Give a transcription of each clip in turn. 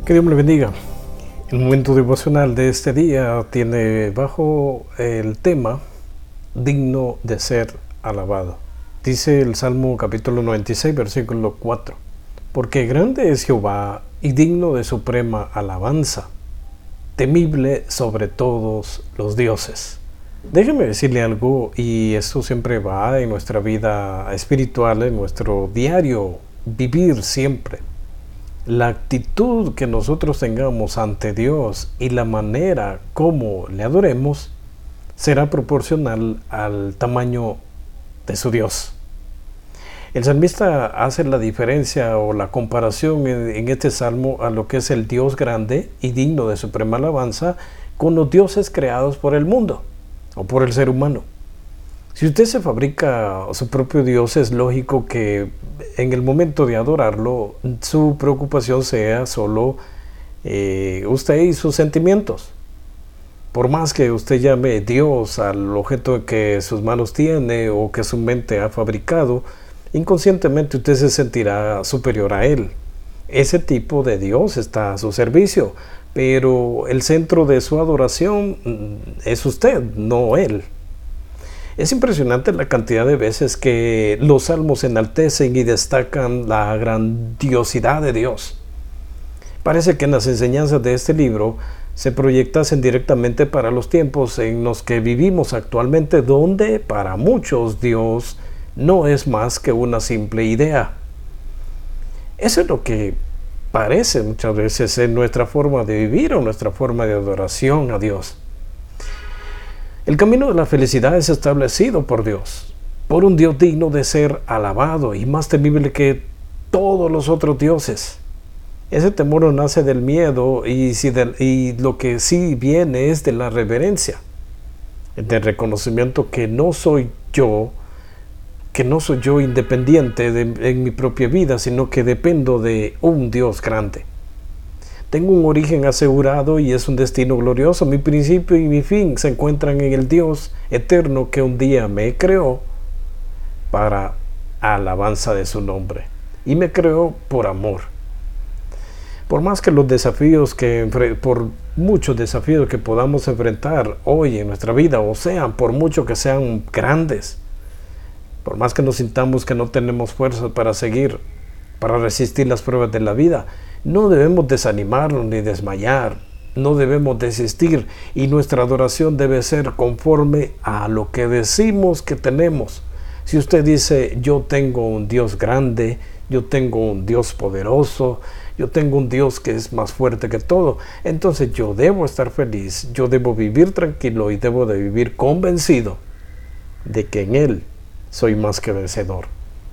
Que Dios me le bendiga. El momento devocional de este día tiene bajo el tema digno de ser alabado. Dice el Salmo capítulo 96, versículo 4. Porque grande es Jehová y digno de suprema alabanza, temible sobre todos los dioses. Déjeme decirle algo, y esto siempre va en nuestra vida espiritual, en nuestro diario vivir siempre. La actitud que nosotros tengamos ante Dios y la manera como le adoremos será proporcional al tamaño de su Dios. El salmista hace la diferencia o la comparación en este salmo a lo que es el Dios grande y digno de suprema alabanza con los dioses creados por el mundo o por el ser humano. Si usted se fabrica su propio Dios, es lógico que en el momento de adorarlo, su preocupación sea solo usted y sus sentimientos. Por más que usted llame Dios al objeto que sus manos tiene o que su mente ha fabricado, inconscientemente usted se sentirá superior a él. Ese tipo de Dios está a su servicio, pero el centro de su adoración es usted, no él. Es impresionante la cantidad de veces que los salmos enaltecen y destacan la grandiosidad de Dios. Parece que en las enseñanzas de este libro se proyectasen directamente para los tiempos en los que vivimos actualmente, donde para muchos Dios no es más que una simple idea. Eso es lo que parece muchas veces en nuestra forma de vivir o nuestra forma de adoración a Dios. El camino de la felicidad es establecido por Dios, por un Dios digno de ser alabado y más temible que todos los otros dioses. Ese temor no nace del miedo y lo que sí viene es de la reverencia, del reconocimiento que no soy yo independiente en mi propia vida, sino que dependo de un Dios grande. Tengo un origen asegurado y es un destino glorioso. Mi principio y mi fin se encuentran en el Dios eterno que un día me creó para alabanza de su nombre. Y me creó por amor. Por más que por muchos desafíos que podamos enfrentar hoy en nuestra vida, o sean, por mucho que sean grandes, por más que nos sintamos que no tenemos fuerzas para seguir, para resistir las pruebas de la vida, no debemos desanimarnos ni desmayar, no debemos desistir y nuestra adoración debe ser conforme a lo que decimos que tenemos. Si usted dice, yo tengo un Dios grande, yo tengo un Dios poderoso, yo tengo un Dios que es más fuerte que todo, entonces yo debo estar feliz, yo debo vivir tranquilo y debo de vivir convencido de que en Él soy más que vencedor.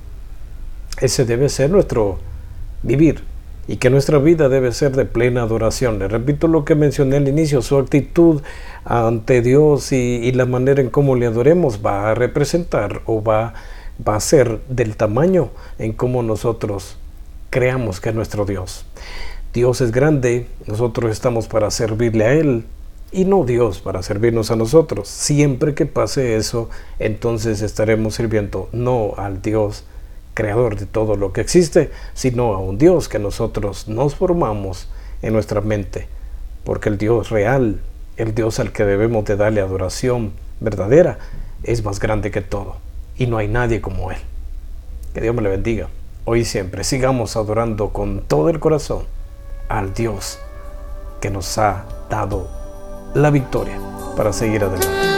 Ese debe ser nuestro vivir. Y que nuestra vida debe ser de plena adoración. Le repito lo que mencioné al inicio, su actitud ante Dios y la manera en cómo le adoremos va a representar o va a ser del tamaño en cómo nosotros creamos que es nuestro Dios. Dios es grande, nosotros estamos para servirle a Él y no Dios para servirnos a nosotros. Siempre que pase eso, entonces estaremos sirviendo no al Dios creador de todo lo que existe, sino a un Dios que nosotros nos formamos en nuestra mente, porque el Dios real, el Dios al que debemos de darle adoración verdadera, es más grande que todo, y no hay nadie como Él. Que Dios me le bendiga, hoy y siempre. Sigamos adorando con todo el corazón al Dios que nos ha dado la victoria para seguir adelante.